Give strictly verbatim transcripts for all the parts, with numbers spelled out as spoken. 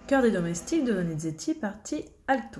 Chœur des domestiques de Donizetti, partie alto.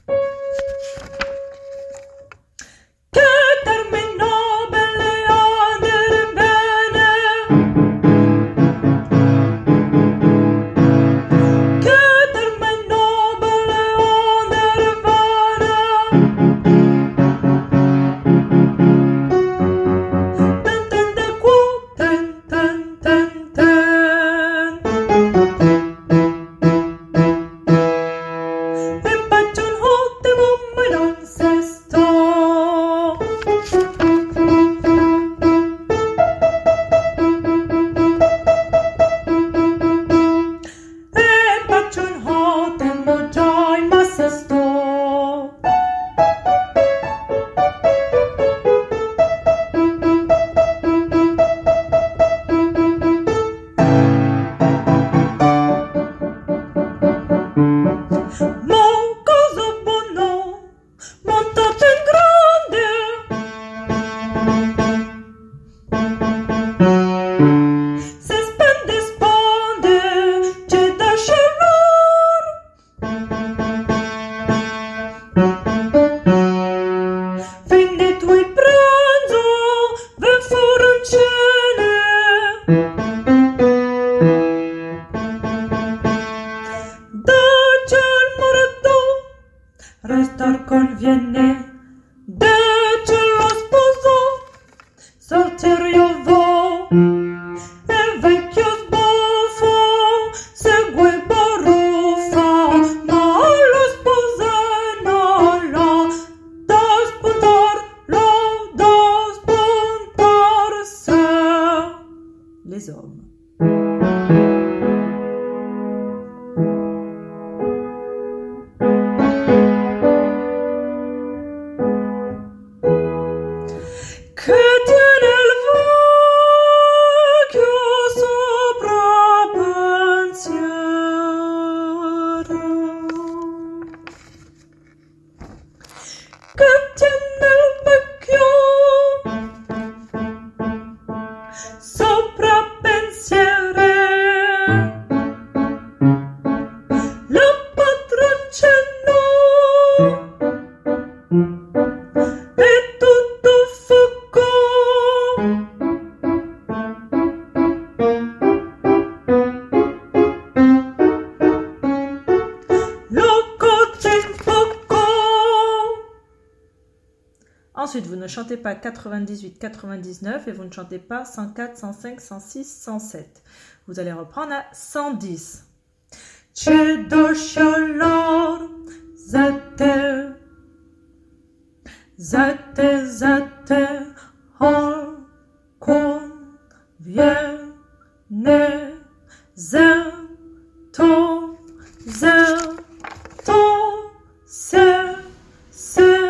Restar conviene, de hecho lo sposo, sortir io vo, il vecchio sbofo, segue baruffa, ma lo sposano, da spuntarlo, da spuntarse. Les hommes. Che tiene il vecchio sopra pensiero, che tiene il vecchio sopra pensiero, la patroncino Ensuite, vous ne chantez pas quatre-vingt-dix-huit quatre-vingt-dix-neuf et vous ne chantez pas cent quatre, cent cinq, cent six, cent sept. Vous allez reprendre à cent dix. C'è dolor, zette, zette, zette, hol, con, viene, zento, zento, se, se.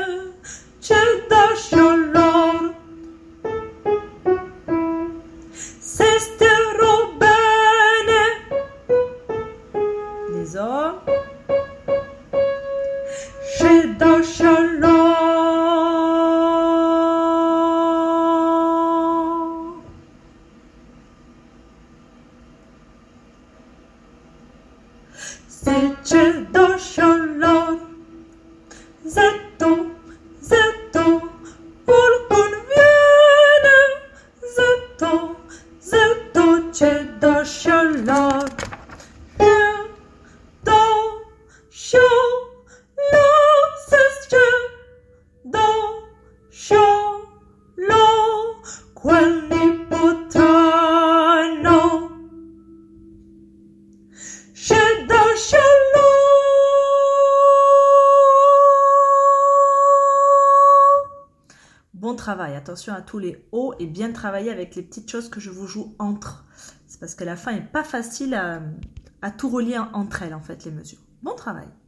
Se c'è da sciallar, zetto, zetto, ol conviene, zetto, zetto, c'è da sciallar, c'è da sciallar, se c'è da sciallar, quel nipotano. Bon travail, attention à tous les hauts et bien travailler avec les petites choses que je vous joue entre. C'est parce que la fin n'est pas facile à, à tout relier entre elles en fait les mesures. Bon travail.